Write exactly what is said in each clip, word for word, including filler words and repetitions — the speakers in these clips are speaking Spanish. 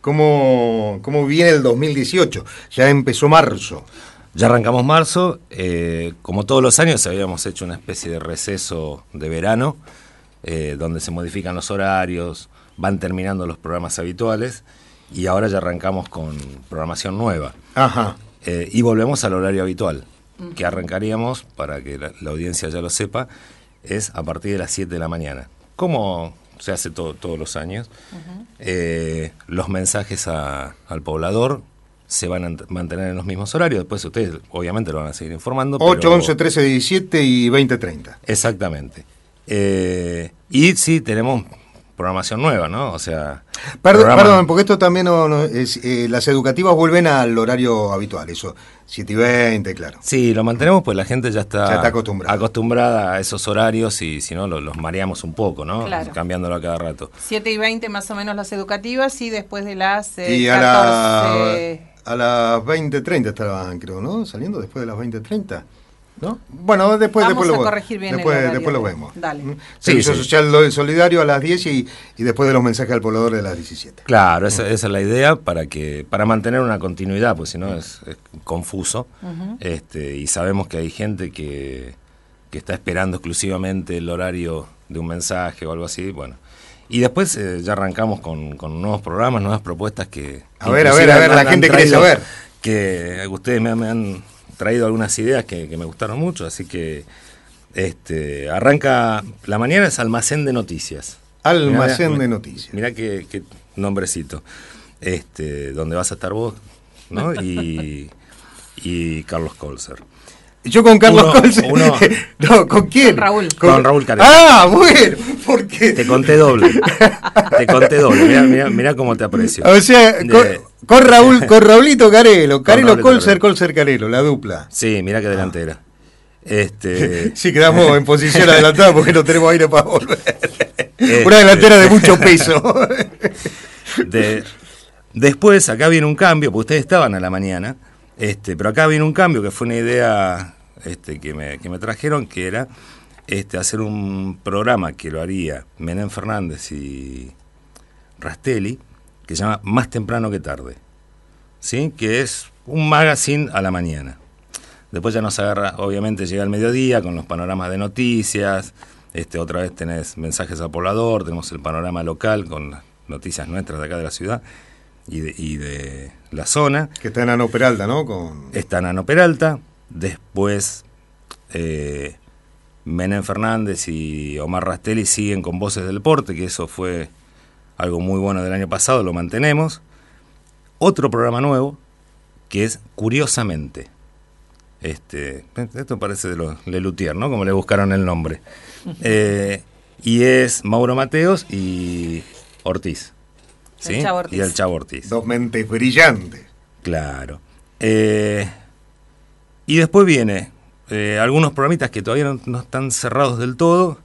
cómo, cómo viene el dos mil dieciocho. Ya empezó marzo. Ya arrancamos marzo, eh, como todos los años habíamos hecho una especie de receso de verano, eh, donde se modifican los horarios, van terminando los programas habituales, y ahora ya arrancamos con programación nueva. Ajá. Eh, y volvemos al horario habitual, que arrancaríamos, para que la, la audiencia ya lo sepa, es a partir de las siete de la mañana. Como se hace todo, todos los años, uh-huh. eh, los mensajes a, al poblador se van a mantener en los mismos horarios. Después ustedes obviamente lo van a seguir informando. ocho, pero... once, trece, diecisiete y veinte, treinta. Exactamente. Eh, y sí, tenemos programación nueva, ¿no? O sea... Perdón, programa... perdón, porque esto también no, no es, eh, las educativas vuelven al horario habitual, eso, siete y veinte, claro. Sí, lo mantenemos pues la gente ya está, ya está acostumbrada. acostumbrada a esos horarios, y si no lo, los mareamos un poco, ¿no? Claro. Cambiándolo a cada rato. siete y veinte más o menos las educativas, y después de las eh, y a catorce... La, a las veinte treinta estaban, creo, ¿no? Saliendo después de las veinte treinta. ¿No? Bueno, después, Vamos después, a lo, corregir bien después, el horario. después lo vemos. Dale. Sí, Servicio sí. Social Solidario a las diez y, y después de los mensajes al poblador de las diecisiete. Claro, esa, esa es la idea, para que para mantener una continuidad, pues si no es, es confuso. Uh-huh. este, y sabemos que hay gente que, que está esperando exclusivamente el horario de un mensaje o algo así, bueno. Y después eh, ya arrancamos con, con nuevos programas, nuevas propuestas que... A ver, a ver, a ver, la gente quiere saber. Que ustedes me, me han... traído algunas ideas que, que me gustaron mucho, así que este arranca, la mañana es Almacén de Noticias. Almacén mirá, de Noticias. Mirá qué, qué nombrecito, este, donde vas a estar vos, ¿no? Y, y Carlos Colser. Yo con Carlos uno, Colser. Uno, no, ¿con quién? Con Raúl. Con, con Raúl Carelo. Ah, bueno, ¿por qué? Te conté doble. Te conté doble. Mirá, mirá, mirá cómo te aprecio. O sea, de, con, con Raúl, con Raulito Carelo, Carelo Raulito Colser, Carelo. Colser Carelo, la dupla. Sí, mirá qué delantera. Este, sí, quedamos en posición adelantada porque no tenemos aire para volver. Este, Una delantera de mucho peso. de, después, acá viene un cambio, porque ustedes estaban a la mañana, este, pero acá viene un cambio que fue una idea este, que, me, que me trajeron, que era este, hacer un programa que lo haría Menem Fernández y Rastelli, que se llama Más temprano que tarde, ¿sí? Que es un magazine a la mañana. Después ya nos agarra, obviamente llega el mediodía con los panoramas de noticias, este, otra vez tenés mensajes al poblador, tenemos el panorama local con las noticias nuestras de acá de la ciudad y de, y de la zona. Que está en Ano Peralta, ¿no? Con... Está en Ano Peralta, después eh, Menem Fernández y Omar Rastelli siguen con Voces del Deporte, que eso fue algo muy bueno del año pasado, lo mantenemos. Otro programa nuevo, que es Curiosamente. Este, esto parece de los Lelutier, ¿no? Como le buscaron el nombre. Eh, y es Mauro Mateos y Ortiz. ¿Sí? El Chavo Ortiz. Y el Chavo Ortiz. Dos mentes brillantes. Claro. Eh, y después viene eh, algunos programitas que todavía no, no están cerrados del todo.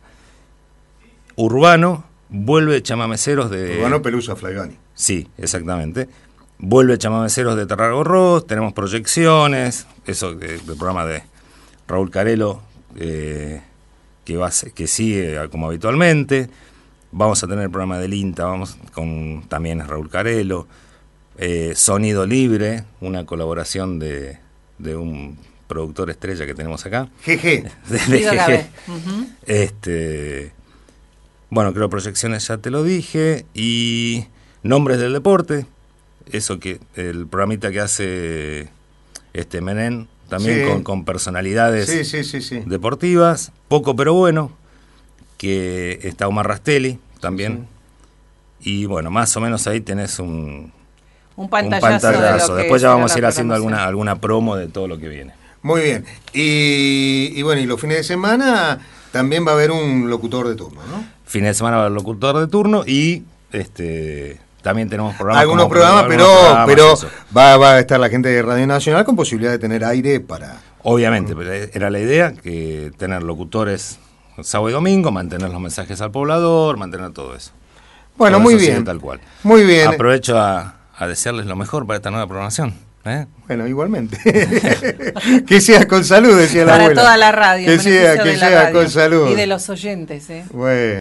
Urbano, vuelve Chamameceros de... Urbano Pelusa Flaivani. Sí, exactamente. Vuelve Chamameceros de Tarragorros, tenemos proyecciones, eso del programa de Raúl Carelo, eh, que va a ser, que sigue como habitualmente. Vamos a tener el programa del INTA, vamos con también es Raúl Carelo. Eh, Sonido Libre, una colaboración de, de un productor estrella que tenemos acá. Jeje. De, de Jeje. Uh-huh. Este, bueno, creo proyecciones ya te lo dije. Y Nombres del Deporte. Eso que el programita que hace este Menem también sí. con, con personalidades sí, sí, sí, sí. deportivas, poco pero bueno, que está Omar Rastelli también, sí. Y bueno, más o menos ahí tenés un, un pantallazo, un pantallazo. De Después ya vamos a ir haciendo alguna, alguna promo de todo lo que viene. Muy bien, y, y bueno, y los fines de semana también va a haber un locutor de turno, ¿no? Fines de semana va a haber locutor de turno y este... también tenemos programas. Algunos como, programas, algunos pero, programas, pero va, va a estar la gente de Radio Nacional con posibilidad de tener aire para... Obviamente, pero era la idea, que tener locutores sábado y domingo, mantener los mensajes al poblador, mantener todo eso. Bueno, todo muy eso bien. Tal cual. Muy bien. Aprovecho a, a desearles lo mejor para esta nueva programación. ¿eh? Bueno, igualmente. Que sea con salud, decía la para abuela. toda la radio. Que sea, que sea radio con salud. Y de los oyentes. ¿eh? Bueno.